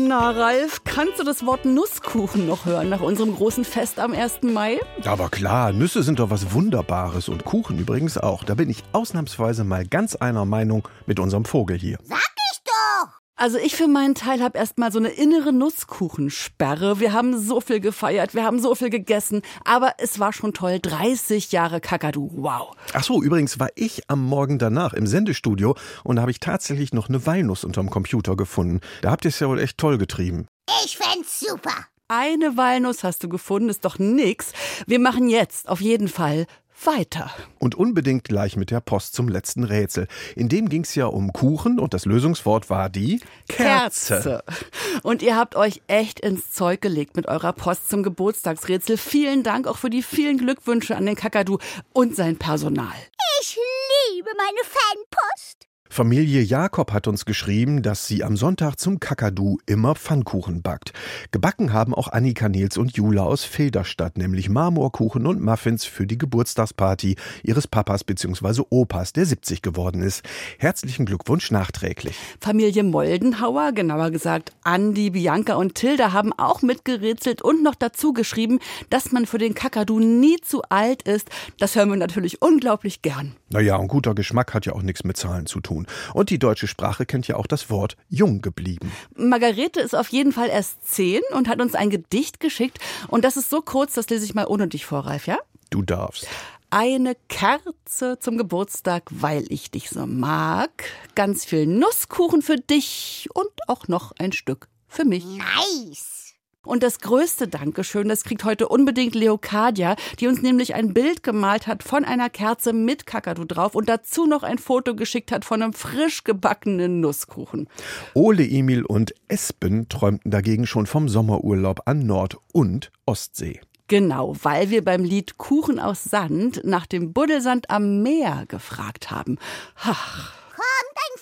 Na, Ralf, kannst du das Wort Nusskuchen noch hören nach unserem großen Fest am 1. Mai? Aber klar, Nüsse sind doch was Wunderbares und Kuchen übrigens auch. Da bin ich ausnahmsweise mal ganz einer Meinung mit unserem Vogel hier. Sag ich doch! Also ich für meinen Teil habe erst mal so eine innere Nusskuchensperre. Wir haben so viel gefeiert, wir haben so viel gegessen, aber es war schon toll. 30 Jahre Kakadu, wow. Ach so, übrigens war ich am Morgen danach im Sendestudio und da habe ich tatsächlich noch eine Walnuss unterm Computer gefunden. Da habt ihr es ja wohl echt toll getrieben. Ich fänd's super. Eine Walnuss hast du gefunden, ist doch nix. Wir machen jetzt auf jeden Fall weiter. Und unbedingt gleich mit der Post zum letzten Rätsel. In dem ging es ja um Kuchen und das Lösungswort war die Kerze. Und ihr habt euch echt ins Zeug gelegt mit eurer Post zum Geburtstagsrätsel. Vielen Dank auch für die vielen Glückwünsche an den Kakadu und sein Personal. Ich liebe meine Fanpost. Familie Jakob hat uns geschrieben, dass sie am Sonntag zum Kakadu immer Pfannkuchen backt. Gebacken haben auch Annika, Nils und Jula aus Filderstadt, nämlich Marmorkuchen und Muffins für die Geburtstagsparty ihres Papas bzw. Opas, der 70 geworden ist. Herzlichen Glückwunsch nachträglich. Familie Moldenhauer, genauer gesagt Andi, Bianca und Tilda, haben auch mitgerätselt und noch dazu geschrieben, dass man für den Kakadu nie zu alt ist. Das hören wir natürlich unglaublich gern. Naja, und guter Geschmack hat ja auch nichts mit Zahlen zu tun. Und die deutsche Sprache kennt ja auch das Wort jung geblieben. Margarete ist auf jeden Fall erst 10 und hat uns ein Gedicht geschickt. Und das ist so kurz, das lese ich mal ohne dich vor, Ralf, ja? Du darfst. Eine Kerze zum Geburtstag, weil ich dich so mag. Ganz viel Nusskuchen für dich und auch noch ein Stück für mich. Nice. Und das größte Dankeschön, das kriegt heute unbedingt Leocadia, die uns nämlich ein Bild gemalt hat von einer Kerze mit Kakadu drauf und dazu noch ein Foto geschickt hat von einem frisch gebackenen Nusskuchen. Ole, Emil und Espen träumten dagegen schon vom Sommerurlaub an Nord- und Ostsee. Genau, weil wir beim Lied Kuchen aus Sand nach dem Buddelsand am Meer gefragt haben. Ach. Kommt ein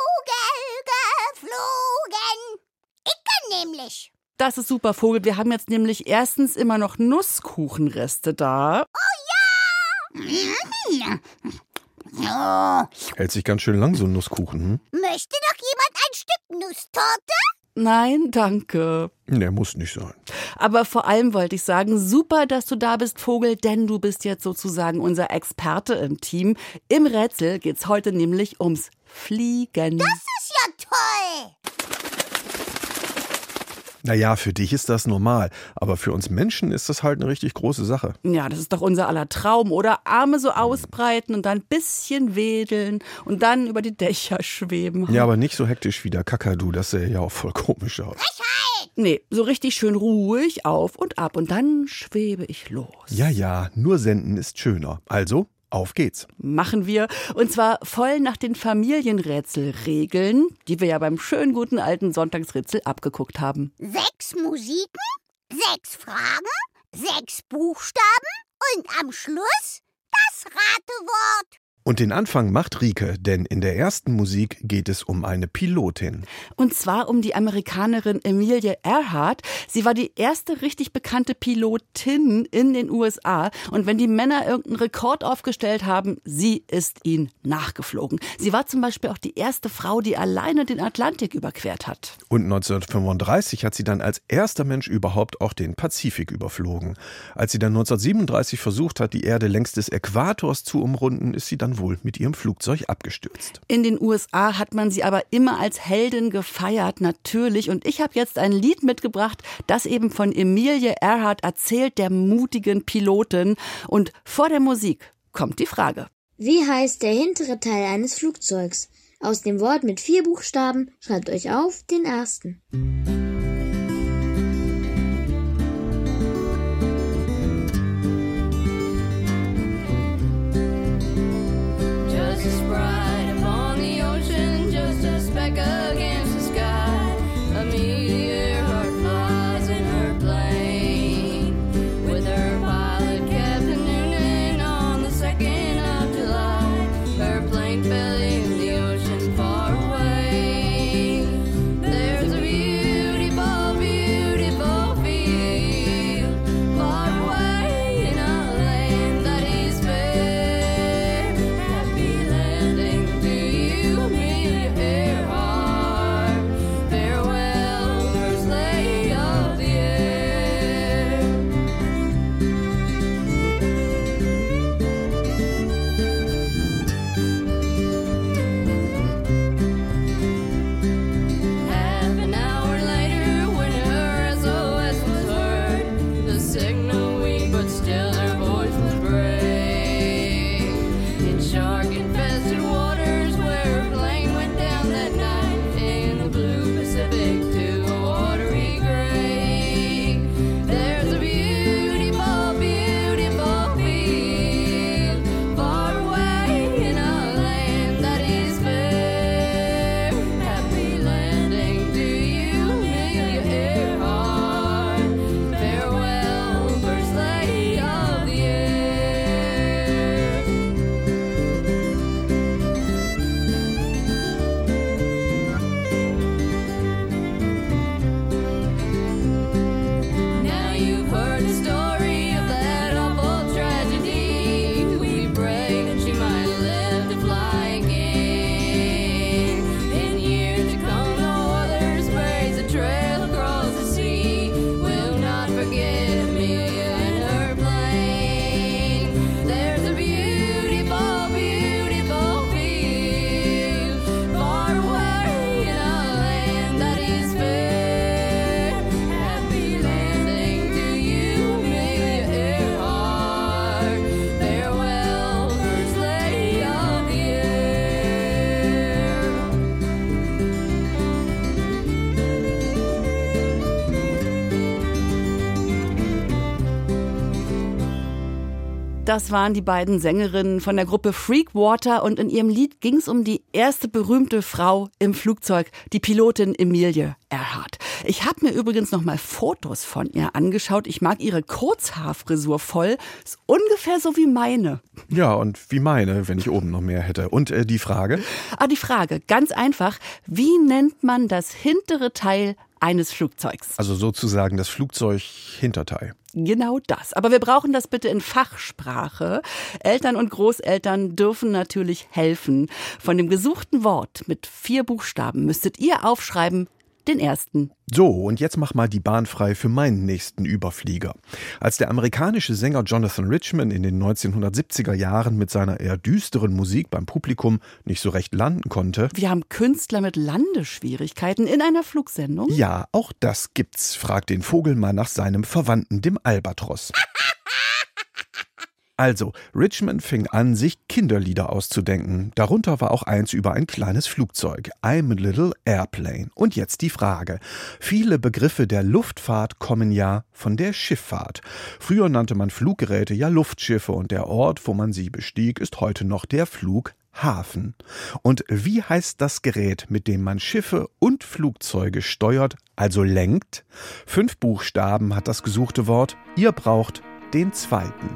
Vogel geflogen. Ich kann nämlich. Das ist super, Vogel. Wir haben jetzt nämlich erstens immer noch Nusskuchenreste da. Hält sich ganz schön lang, so ein Nusskuchen. Möchte noch jemand ein Stück Nusstorte? Nein, danke. Der muss nicht sein. Aber vor allem wollte ich sagen, super, dass du da bist, Vogel, denn du bist jetzt sozusagen unser Experte im Team. Im Rätsel geht's heute nämlich ums Fliegen. Das ist ja toll. Naja, für dich ist das normal, aber für uns Menschen ist das halt eine richtig große Sache. Ja, das ist doch unser aller Traum, oder? Arme so ausbreiten und dann ein bisschen wedeln und dann über die Dächer schweben. Ja, aber nicht so hektisch wie der Kakadu, das sähe ja auch voll komisch aus. Nee, so richtig schön ruhig auf und ab und dann schwebe ich los. Ja, nur senden ist schöner. Also, auf geht's. Machen wir. Und zwar voll nach den Familienrätselregeln, die wir ja beim schönen guten alten Sonntagsrätsel abgeguckt haben. 6 Musiken, 6 Fragen, 6 Buchstaben und am Schluss das Ratewort. Und den Anfang macht Rike, denn in der ersten Musik geht es um eine Pilotin. Und zwar um die Amerikanerin Amelia Earhart. Sie war die erste richtig bekannte Pilotin in den USA. Und wenn die Männer irgendeinen Rekord aufgestellt haben, sie ist ihn nachgeflogen. Sie war zum Beispiel auch die erste Frau, die alleine den Atlantik überquert hat. Und 1935 hat sie dann als erster Mensch überhaupt auch den Pazifik überflogen. Als sie dann 1937 versucht hat, die Erde längs des Äquators zu umrunden, ist sie dann wohl mit ihrem Flugzeug abgestürzt. In den USA hat man sie aber immer als Heldin gefeiert, natürlich. Und ich habe jetzt ein Lied mitgebracht, das eben von Amelia Earhart erzählt, der mutigen Pilotin. Und vor der Musik kommt die Frage. Wie heißt der hintere Teil eines Flugzeugs? Aus dem Wort mit 4 Buchstaben schreibt euch auf den ersten. Against the sky, Amelia Earhart flies in her plane with her pilot Captain Noonan on the 2nd of July. Her plane fell in the ocean far away. There's a beautiful Das waren die beiden Sängerinnen von der Gruppe Freakwater und in ihrem Lied ging es um die erste berühmte Frau im Flugzeug, die Pilotin Emilie Earhart. Ich habe mir übrigens noch mal Fotos von ihr angeschaut. Ich mag ihre Kurzhaarfrisur voll. Ist ungefähr so wie meine. Ja, und wie meine, wenn ich oben noch mehr hätte. Und die Frage? Die Frage, ganz einfach. Wie nennt man das hintere Teil eines Flugzeugs? Also sozusagen das Flugzeughinterteil. Genau das. Aber wir brauchen das bitte in Fachsprache. Eltern und Großeltern dürfen natürlich helfen. Von dem gesuchten Wort mit 4 Buchstaben müsstet ihr aufschreiben den ersten. So, und jetzt mach mal die Bahn frei für meinen nächsten Überflieger. Als der amerikanische Sänger Jonathan Richman in den 1970er Jahren mit seiner eher düsteren Musik beim Publikum nicht so recht landen konnte. Wir haben Künstler mit Landeschwierigkeiten in einer Flugsendung? Ja, auch das gibt's. Fragt den Vogel mal nach seinem Verwandten, dem Albatros. Also, Richman fing an, sich Kinderlieder auszudenken. Darunter war auch eins über ein kleines Flugzeug. I'm a little airplane. Und jetzt die Frage. Viele Begriffe der Luftfahrt kommen ja von der Schifffahrt. Früher nannte man Fluggeräte ja Luftschiffe und der Ort, wo man sie bestieg, ist heute noch der Flughafen. Und wie heißt das Gerät, mit dem man Schiffe und Flugzeuge steuert, also lenkt? 5 Buchstaben hat das gesuchte Wort. Ihr braucht den zweiten.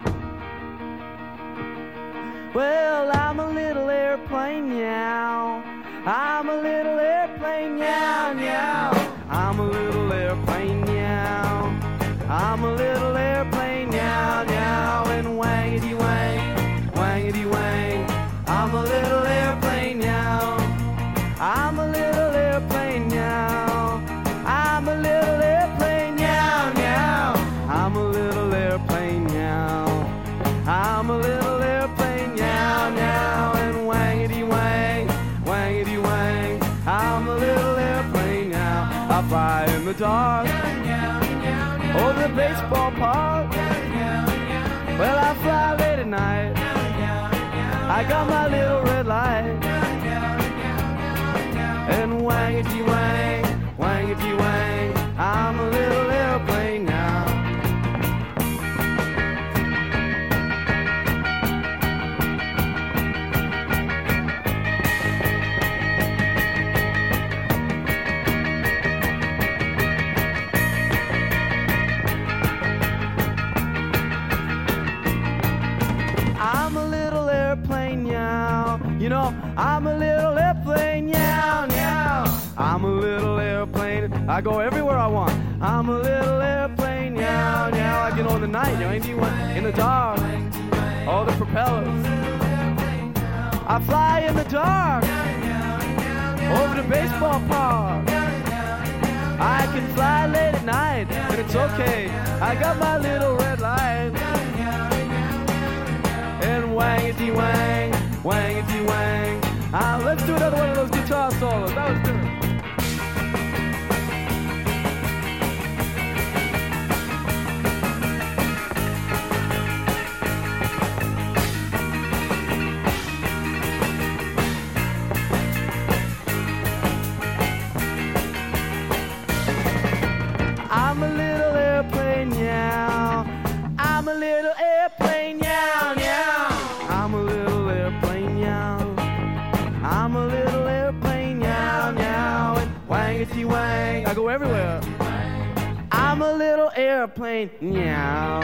Well, I'm a little airplane now. I'm a little airplane now, now. I'm a little airplane now. I'm a little airplane now, now. And wangity wang, wangity wang. I'm a little airplane now. I'm a little airplane now. I'm a little airplane now, now. I'm a little airplane now. I'm a little airplane now, now, and wangity wang, wangity wang. I'm a little airplane now. I fly in the dark over the baseball park. Well, I fly late at night. I got my little red light. And wangity wang, wangity wang. I'm a little airplane now. I'm a little airplane now. You know, I'm a little airplane now, now. I'm a little airplane. I go everywhere I want. I'm a little airplane now, now. I get on the night, you know, in the dark. All the propellers. I fly in the dark over the baseball park. I can fly late at night, and it's okay. I got my little red light. And wangity wang, wangity wang. Let's do another one of those guitar solos. That was good. I'm a little airplane now. I'm a little airplane now, now. I'm a little airplane now. I'm a little airplane now, now. And wangity wang, I go everywhere. I'm a little airplane now.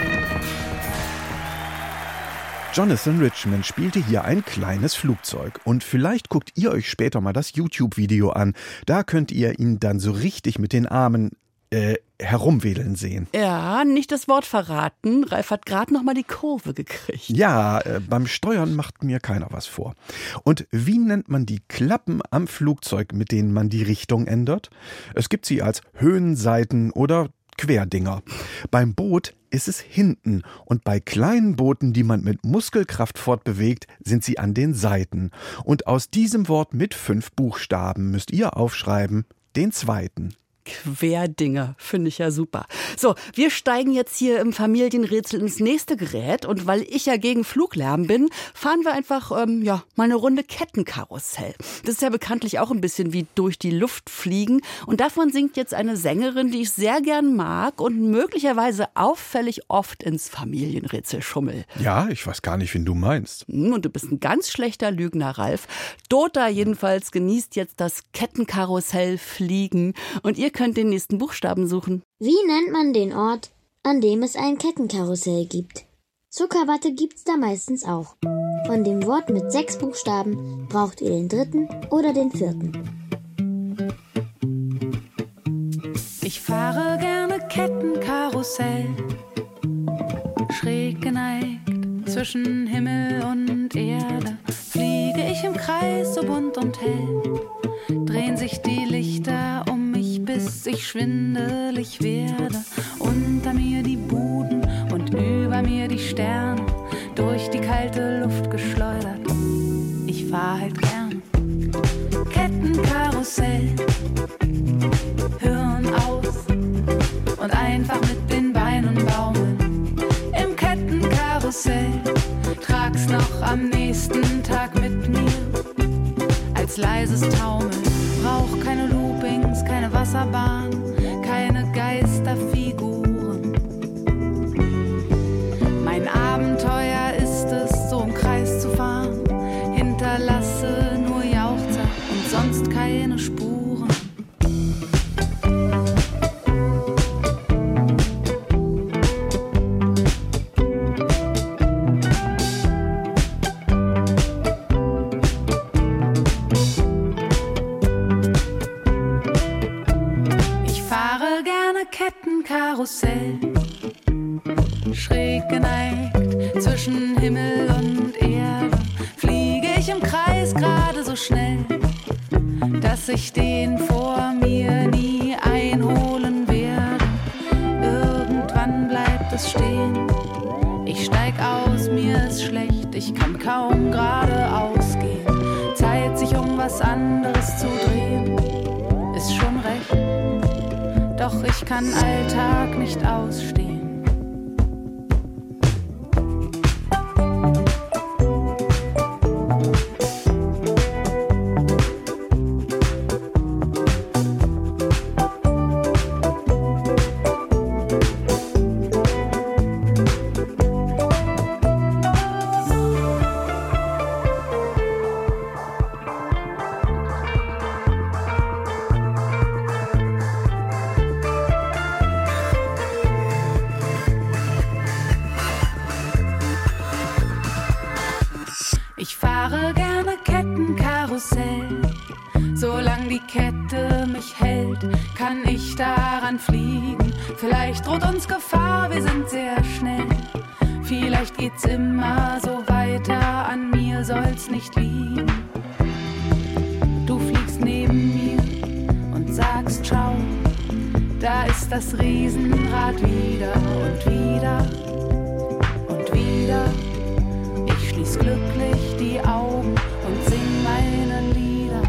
Jonathan Richman spielte hier ein kleines Flugzeug. Und vielleicht guckt ihr euch später mal das YouTube-Video an. Da könnt ihr ihn dann so richtig mit den Armen herumwedeln sehen. Ja, nicht das Wort verraten. Ralf hat gerade noch mal die Kurve gekriegt. Ja, beim Steuern macht mir keiner was vor. Und wie nennt man die Klappen am Flugzeug, mit denen man die Richtung ändert? Es gibt sie als Höhenseiten oder Querdinger. Beim Boot ist es hinten und bei kleinen Booten, die man mit Muskelkraft fortbewegt, sind sie an den Seiten. Und aus diesem Wort mit 5 Buchstaben müsst ihr aufschreiben den zweiten. Querdinger, finde ich ja super. So, wir steigen jetzt hier im Familienrätsel ins nächste Gerät und weil ich ja gegen Fluglärm bin, fahren wir einfach mal eine Runde Kettenkarussell. Das ist ja bekanntlich auch ein bisschen wie durch die Luft fliegen und davon singt jetzt eine Sängerin, die ich sehr gern mag und möglicherweise auffällig oft ins Familienrätsel schummel. Ja, ich weiß gar nicht, wen du meinst. Und du bist ein ganz schlechter Lügner, Ralf. Dota jedenfalls genießt jetzt das Kettenkarussell fliegen und ihr könnt den nächsten Buchstaben suchen. Wie nennt man den Ort, an dem es ein Kettenkarussell gibt? Zuckerwatte gibt's da meistens auch. Von dem Wort mit 6 Buchstaben braucht ihr den 3. oder den 4. Ich fahre gerne Kettenkarussell, schräg geneigt zwischen Himmel und Erde. Fliege ich im Kreis so bunt und hell, drehen sich die Lichter um mich, bis ich schwindelig werde. Unter mir die Buden und über mir die Sterne, durch die kalte Luft geschleudert. Ich fahr halt gern Kettenkarussell, Hirn aus und einfach mit den Beinen baumeln. Im Kettenkarussell trag's noch am nächsten Tag mit mir als leises Taumeln. Brauch keine Loopings, keine Wasserbahn, keine Geisterfiguren. Mein Abenteuer ist es, so im Kreis zu fahren, hinterlasse nur Jauchzer und sonst keine Spuren. Kettenkarussell, schräg geneigt zwischen Himmel und Erde, fliege ich im Kreis gerade so schnell, dass ich den vor mir nie einholen werde. Irgendwann bleibt es stehen, ich steig aus, mir ist schlecht, ich kann kaum geradeaus gehen. Zeit, sich um was anderes zu drehen, ist schon recht. Doch ich kann Alltag nicht ausstehen. Ich fahre gerne Kettenkarussell, solange die Kette mich hält, kann ich daran fliegen. Vielleicht droht uns Gefahr, wir sind sehr schnell. Vielleicht geht's immer so weiter, an mir soll's nicht liegen. Du fliegst neben mir und sagst ciao, da ist das Riesenrad wieder und wieder und wieder. Ich schließ glücklich die Augen und sing meine Lieder.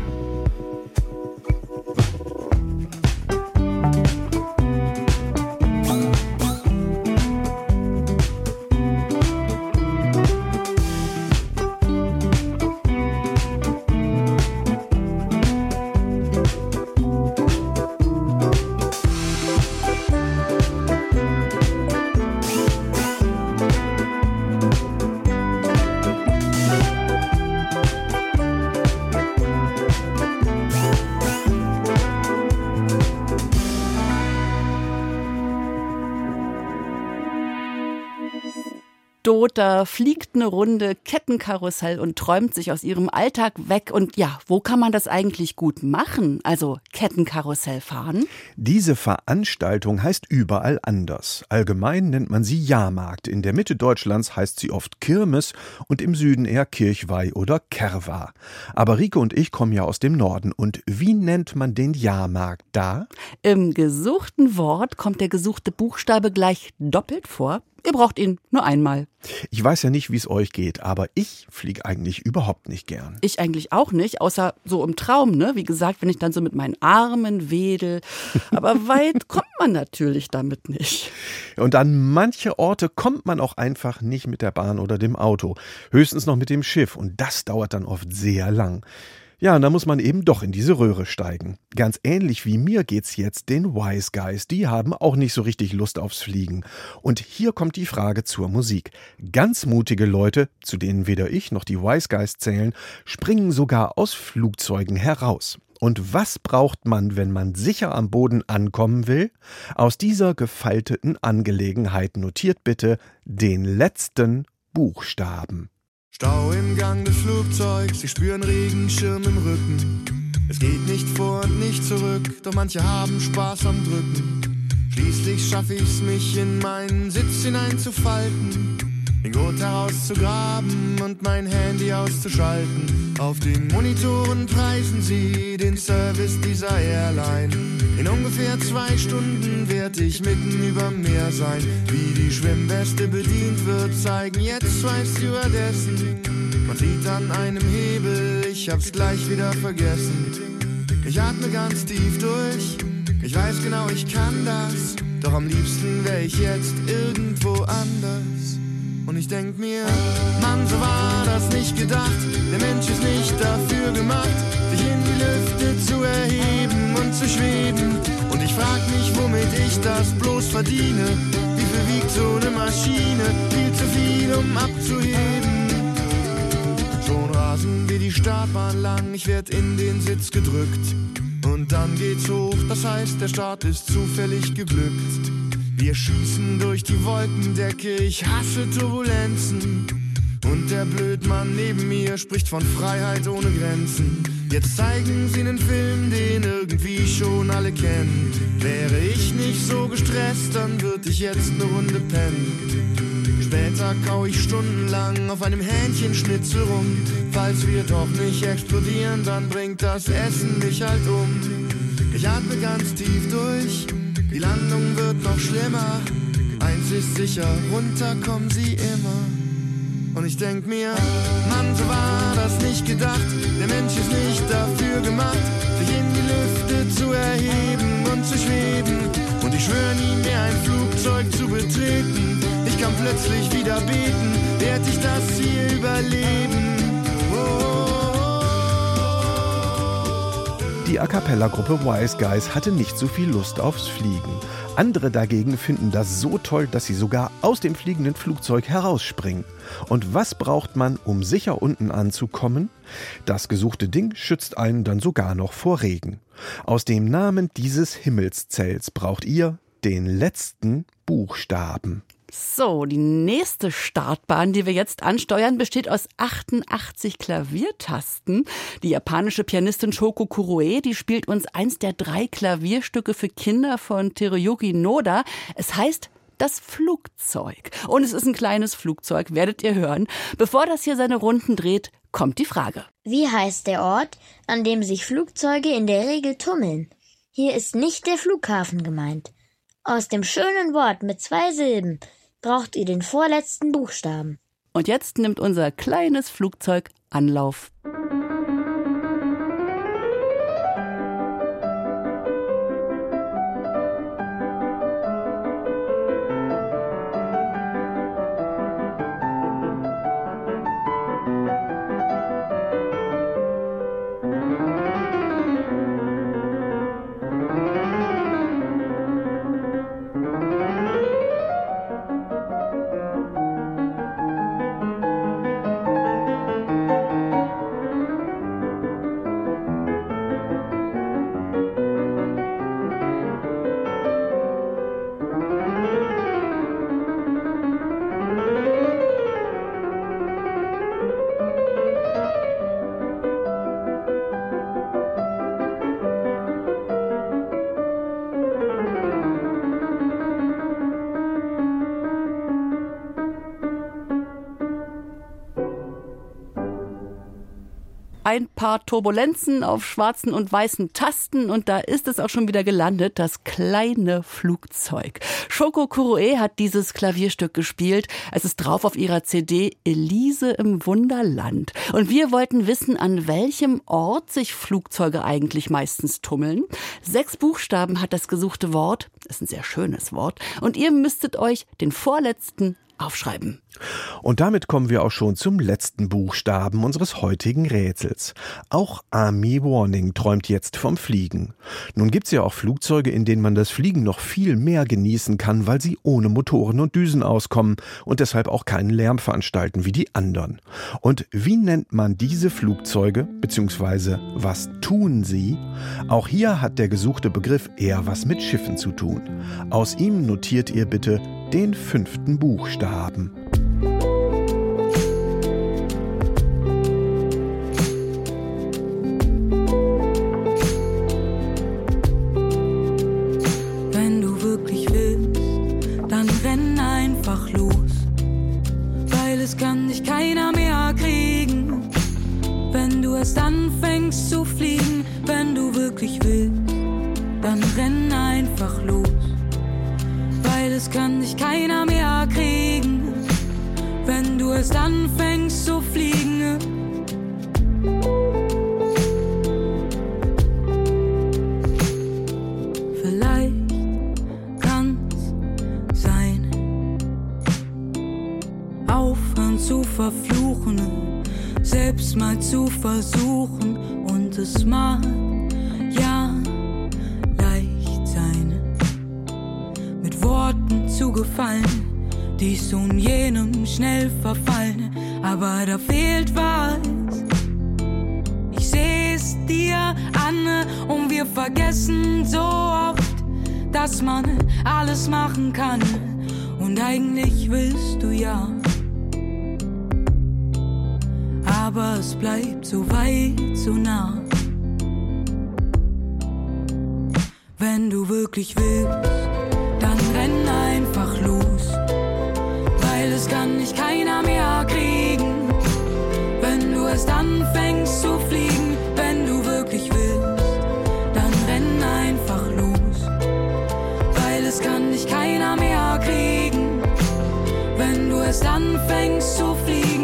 Dota fliegt eine Runde Kettenkarussell und träumt sich aus ihrem Alltag weg. Und ja, wo kann man das eigentlich gut machen? Also Kettenkarussell fahren? Diese Veranstaltung heißt überall anders. Allgemein nennt man sie Jahrmarkt. In der Mitte Deutschlands heißt sie oft Kirmes und im Süden eher Kirchweih oder Kerwa. Aber Rike und ich kommen ja aus dem Norden. Und wie nennt man den Jahrmarkt da? Im gesuchten Wort kommt der gesuchte Buchstabe gleich doppelt vor. Ihr braucht ihn nur einmal. Ich weiß ja nicht, wie es euch geht, aber ich fliege eigentlich überhaupt nicht gern. Ich eigentlich auch nicht, außer so im Traum, ne? Wie gesagt, wenn ich dann so mit meinen Armen wedel. Aber weit kommt man natürlich damit nicht. Und an manche Orte kommt man auch einfach nicht mit der Bahn oder dem Auto. Höchstens noch mit dem Schiff. Und das dauert dann oft sehr lang. Ja, und da muss man eben doch in diese Röhre steigen. Ganz ähnlich wie mir geht's jetzt den Wise Guys. Die haben auch nicht so richtig Lust aufs Fliegen. Und hier kommt die Frage zur Musik. Ganz mutige Leute, zu denen weder ich noch die Wise Guys zählen, springen sogar aus Flugzeugen heraus. Und was braucht man, wenn man sicher am Boden ankommen will? Aus dieser gefalteten Angelegenheit notiert bitte den letzten Buchstaben. Stau im Gang des Flugzeugs, sie spüren Regenschirm im Rücken. Es geht nicht vor und nicht zurück, doch manche haben Spaß am Drücken. Schließlich schaffe ich's, mich in meinen Sitz hineinzufalten, den Gurt herauszugraben und mein Handy auszuschalten. Auf den Monitoren preisen sie den Service dieser Airline. In ungefähr 2 Stunden werd ich mitten überm Meer sein. Wie die Schwimmweste bedient wird, zeigen jetzt 2 Stewardessen. Man zieht an einem Hebel, ich hab's gleich wieder vergessen. Ich atme ganz tief durch, ich weiß genau, ich kann das. Doch am liebsten wär ich jetzt irgendwo anders. Und ich denk mir, Mann, so war das nicht gedacht. Der Mensch ist nicht dafür gemacht, sich in die Lüfte zu erheben und zu schweben. Und ich frag mich, womit ich das bloß verdiene. Wie viel wiegt so eine Maschine? Viel zu viel, um abzuheben. Schon rasen wir die Startbahn lang, ich werd in den Sitz gedrückt. Und dann geht's hoch, das heißt, der Start ist zufällig geglückt. Wir schießen durch die Wolkendecke, ich hasse Turbulenzen. Und der Blödmann neben mir spricht von Freiheit ohne Grenzen. Jetzt zeigen sie einen Film, den irgendwie schon alle kennen. Wäre ich nicht so gestresst, dann würde ich jetzt eine Runde pennen. Später kau ich stundenlang auf einem Hähnchenschnitzel rum. Falls wir doch nicht explodieren, dann bringt das Essen mich halt um. Ich atme ganz tief durch, die Landung wird noch schlimmer. Eins ist sicher, runter kommen sie immer. Und ich denk mir, Mann, so war das nicht gedacht. Der Mensch ist nicht dafür gemacht, sich in die Lüfte zu erheben und zu schweben. Und ich schwör nie mehr ein Flugzeug zu betreten. Ich kann plötzlich wieder beten, werd ich das hier überleben. Die A-Cappella-Gruppe Wise Guys hatte nicht so viel Lust aufs Fliegen. Andere dagegen finden das so toll, dass sie sogar aus dem fliegenden Flugzeug herausspringen. Und was braucht man, um sicher unten anzukommen? Das gesuchte Ding schützt einen dann sogar noch vor Regen. Aus dem Namen dieses Himmelszelts braucht ihr den letzten Buchstaben. So, die nächste Startbahn, die wir jetzt ansteuern, besteht aus 88 Klaviertasten. Die japanische Pianistin Shoko Kuroe, die spielt uns eins der 3 Klavierstücke für Kinder von Teruyuki Noda. Es heißt Das Flugzeug. Und es ist ein kleines Flugzeug, werdet ihr hören. Bevor das hier seine Runden dreht, kommt die Frage. Wie heißt der Ort, an dem sich Flugzeuge in der Regel tummeln? Hier ist nicht der Flughafen gemeint. Aus dem schönen Wort mit 2 Silben braucht ihr den vorletzten Buchstaben. Und jetzt nimmt unser kleines Flugzeug Anlauf. ein paar Turbulenzen auf schwarzen und weißen Tasten und da ist es auch schon wieder gelandet, das kleine Flugzeug. Shoko Kuroe hat dieses Klavierstück gespielt. Es ist drauf auf ihrer CD Elise im Wunderland. Und wir wollten wissen, an welchem Ort sich Flugzeuge eigentlich meistens tummeln. 6 Buchstaben hat das gesuchte Wort. Das ist ein sehr schönes Wort. Und ihr müsstet euch den vorletzten aufschreiben. Und damit kommen wir auch schon zum letzten Buchstaben unseres heutigen Rätsels. Auch Army Warning träumt jetzt vom Fliegen. Nun gibt's ja auch Flugzeuge, in denen man das Fliegen noch viel mehr genießen kann, weil sie ohne Motoren und Düsen auskommen und deshalb auch keinen Lärm veranstalten wie die anderen. Und wie nennt man diese Flugzeuge, beziehungsweise was tun sie? Auch hier hat der gesuchte Begriff eher was mit Schiffen zu tun. Aus ihm notiert ihr bitte den 5. Buchstaben. Wenn du wirklich willst, dann renn einfach los, weil es kann dich keiner mehr kriegen. Wenn du erst anfängst zu fliegen, wenn du wirklich willst, dann renn einfach los, weil es kann dich keiner mehr kriegen. Wenn du erst anfängst zu fliegen. Vielleicht kann's sein, aufhören zu verfluchen, selbst mal zu versuchen und es mag ja leicht sein, mit Worten zu gefallen, dies und jenem schnell verfallen, aber da fehlt was. Ich seh's dir an und wir vergessen so oft, dass man alles machen kann und eigentlich willst du ja, aber es bleibt so weit, so nah. Wenn du wirklich willst, dann renn einfach los, weil es kann dich keiner mehr kriegen. Wenn du erst anfängst zu fliegen, wenn du wirklich willst, dann renn einfach los, weil es kann dich keiner mehr kriegen. Wenn du erst anfängst zu fliegen.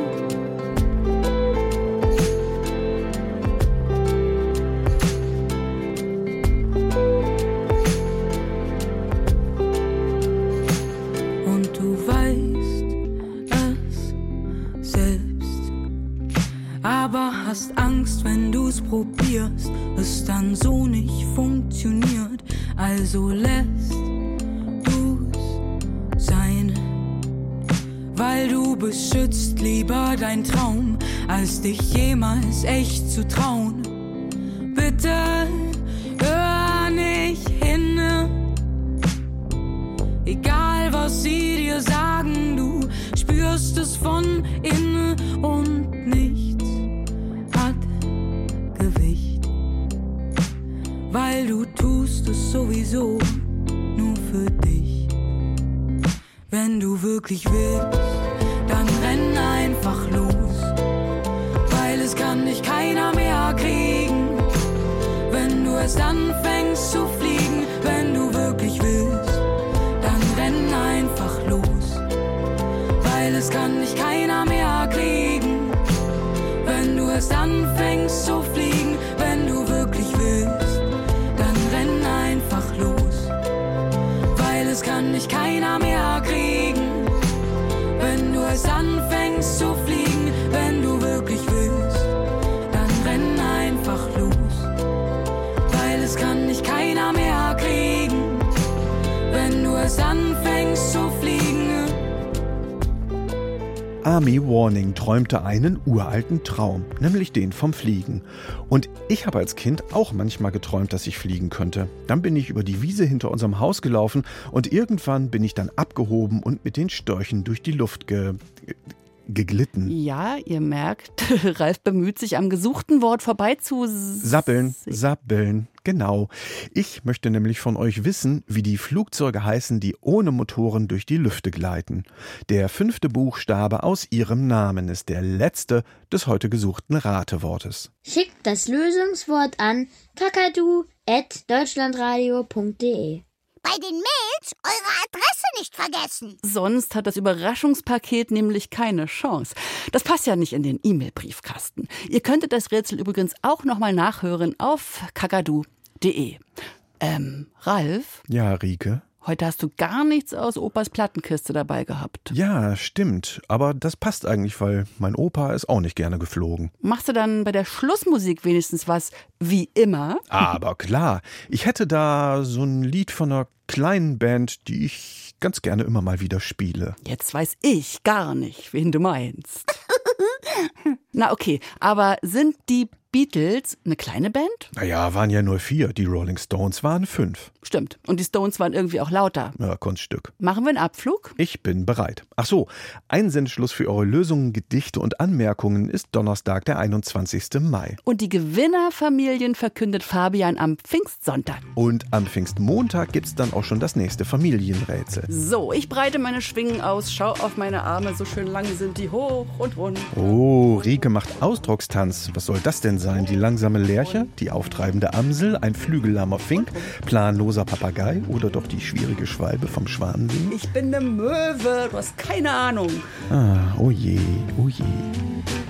Hast Angst, wenn du's probierst, es dann so nicht funktioniert, also lässt du's sein, weil du beschützt lieber dein Traum, als dich jemals echt zu trauen. Bitte hör nicht hin, egal was sie dir sagen, du spürst es von innen und nichts hat Gewicht, weil du tust es sowieso nur für dich. Wenn du wirklich willst, dann renn einfach los, weil es kann dich keiner mehr kriegen. Wenn du erst anfängst zu fliegen, wenn du wirklich willst, dann renn einfach los, weil es kann dich keiner mehr kriegen. Wenn du erst anfängst zu fliegen, wenn du wirklich willst, dann renn einfach los, weil es kann dich keiner mehr kriegen. Wenn du erst anfängst zu fliegen, wenn du wirklich willst, dann renn einfach los, weil es kann dich keiner mehr kriegen. Wenn du erst anfängst zu fliegen. Army Warning träumte einen uralten Traum, nämlich den vom Fliegen. Und ich habe als Kind auch manchmal geträumt, dass ich fliegen könnte. Dann bin ich über die Wiese hinter unserem Haus gelaufen und irgendwann bin ich dann abgehoben und mit den Störchen durch die Luft geglitten. Ja, ihr merkt, Ralf bemüht sich am gesuchten Wort vorbei zu sappeln. Genau. Ich möchte nämlich von euch wissen, wie die Flugzeuge heißen, die ohne Motoren durch die Lüfte gleiten. Der 5. Buchstabe aus ihrem Namen ist der letzte des heute gesuchten Ratewortes. Schickt das Lösungswort an kakadu@deutschlandradio.de. Bei den Mails eure Adresse nicht vergessen. Sonst hat das Überraschungspaket nämlich keine Chance. Das passt ja nicht in den E-Mail-Briefkasten. Ihr könntet das Rätsel übrigens auch nochmal nachhören auf kakadu.de. Ralf? Ja, Rike? Heute hast du gar nichts aus Opas Plattenkiste dabei gehabt. Ja, stimmt. Aber das passt eigentlich, weil mein Opa ist auch nicht gerne geflogen. Machst du dann bei der Schlussmusik wenigstens was wie immer? Aber klar, ich hätte da so ein Lied von einer kleinen Band, die ich ganz gerne immer mal wieder spiele. Jetzt weiß ich gar nicht, wen du meinst. Na okay, aber sind die Beatles eine kleine Band? Naja, waren ja nur 4. Die Rolling Stones waren 5. Stimmt. Und die Stones waren irgendwie auch lauter. Ja, Kunststück. Machen wir einen Abflug? Ich bin bereit. Ach so, Einsendeschluss für eure Lösungen, Gedichte und Anmerkungen ist Donnerstag, der 21. Mai. Und die Gewinnerfamilien verkündet Fabian am Pfingstsonntag. Und am Pfingstmontag gibt's dann auch schon das nächste Familienrätsel. So, ich breite meine Schwingen aus, schau auf meine Arme, so schön lang sind die, hoch und rund. Oh, Rike macht Ausdruckstanz. Was soll das denn sein? Die langsame Lerche, die auftreibende Amsel, ein flügellahmer Fink, planloser Papagei oder doch die schwierige Schwalbe vom Schwanensee? Ich bin eine Möwe, du hast keine Ahnung. Ah, oh je, oh je.